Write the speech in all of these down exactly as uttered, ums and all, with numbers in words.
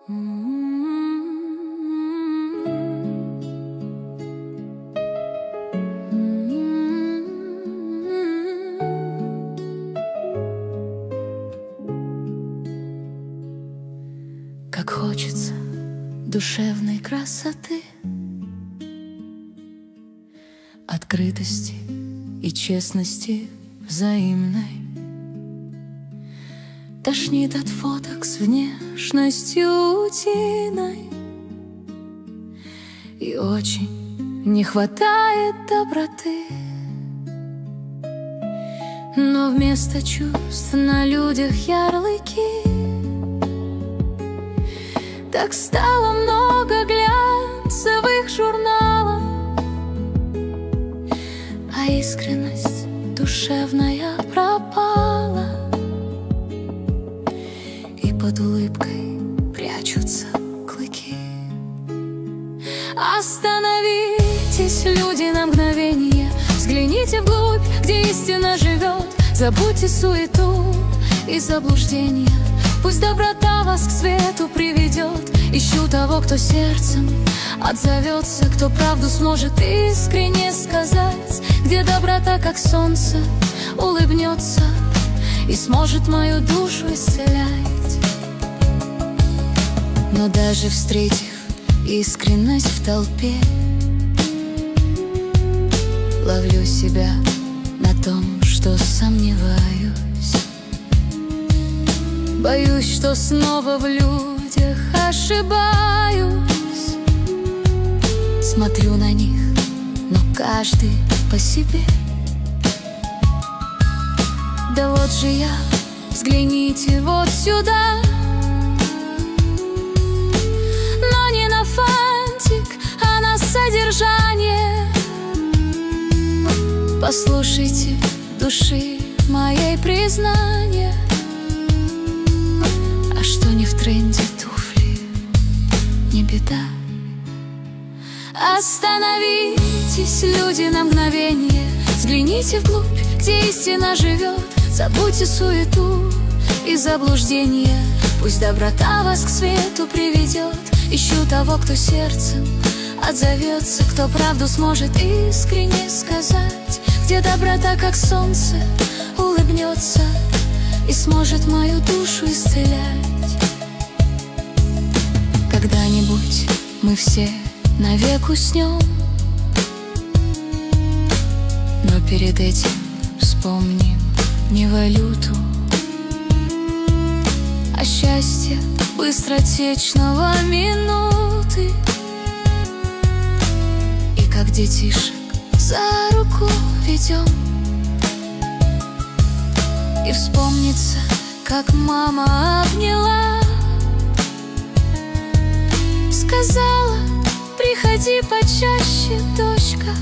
Как хочется душевной красоты, открытости и честности взаимной. Тошнит от фоток с внешностью утиной, и очень не хватает доброты. Но вместо чувств на людях ярлыки. Так стало много глянцевых журналов, а искренность душевная пропала, и под улыбкой прячутся клыки. Остановитесь, люди, на мгновение, взгляните вглубь, где истина живет. Забудьте суету и заблуждения, пусть доброта вас к свету приведет. Ищу того, кто сердцем отзовется, кто правду сможет искренне сказать, где доброта, как солнце, улыбнется и сможет мою душу исцелять. Но даже встретив искренность в толпе, ловлю себя на том, что сомневаюсь. Боюсь, что снова в людях ошибаюсь. Смотрю на них, но каждый по себе. Да вот же я, взгляните вот сюда. Но не на фантик, а на содержание. Послушайте души моей признание. А что не в тренде туфли, не беда. Остановитесь, люди, на мгновение, взгляните вглубь, где истина живет. Забудьте суету и заблуждения, пусть доброта вас к свету приведет. Ищу того, кто сердцем отзовется, кто правду сможет искренне сказать, где доброта, как солнце, улыбнется и сможет мою душу исцелять. Когда-нибудь мы все навек уснем, но перед этим вспомним не валюту, а счастье быстротечного минуты. И как детишек за руку ведем, и вспомнится, как мама обняла, сказала: приходи почаще, дочка.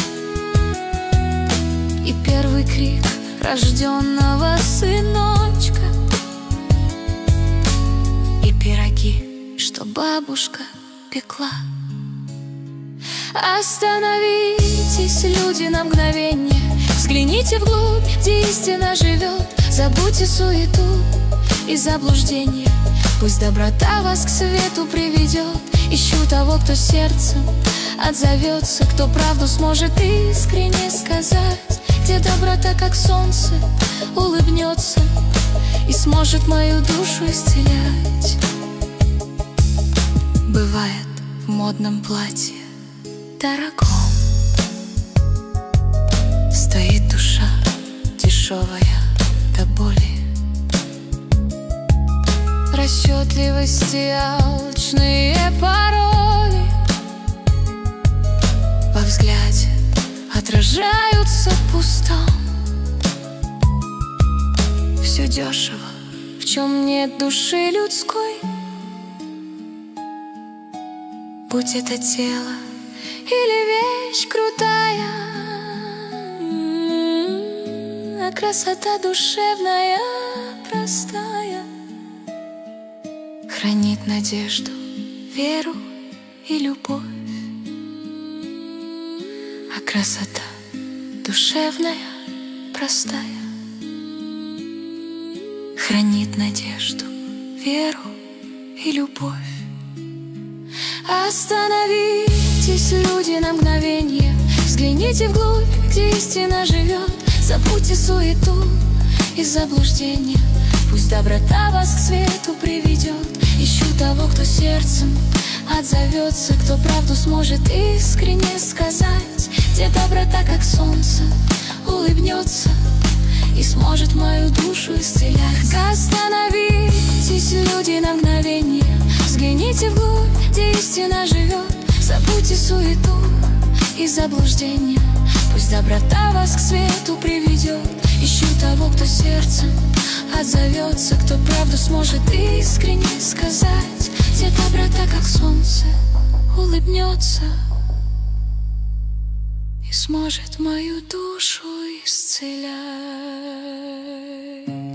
И первый крик рожденного сыночка, и пироги, что бабушка пекла. Остановитесь, люди, на мгновение, взгляните вглубь, где истина живет. Забудьте суету и заблуждения, пусть доброта вас к свету приведет. Ищу того, кто сердцем отзовется, кто правду сможет искренне сказать, где доброта, как солнце, улыбнется и сможет мою душу исцелять. Бывает в модном платье дорогом стоит душа дешевая до боли, расчетливости алчные пароли во взгляде отражаются пустом. Все дешево, в чем нет души людской, будь это тело или вещь крутая, а красота душевная, простая, хранит надежду, веру и любовь. А красота душевная, простая, хранит надежду, веру и любовь. Остановитесь, люди, на мгновенье, взгляните вглубь, где истина живет. Забудьте суету и заблуждение, пусть доброта вас к свету приведет. Ищу того, кто сердцем отзовется, кто правду сможет искренне сказать, где доброта, как солнце, улыбнется и сможет мою душу исцелять. Остановитесь, люди, на мгновенье, взгляните вглубь, где истина живет. Забудьте суету и заблуждение, пусть доброта вас к свету приведет. Ищу того, кто сердцем отзовется, кто правду сможет искренне сказать, где доброта, как солнце, улыбнется и сможет мою душу исцелять.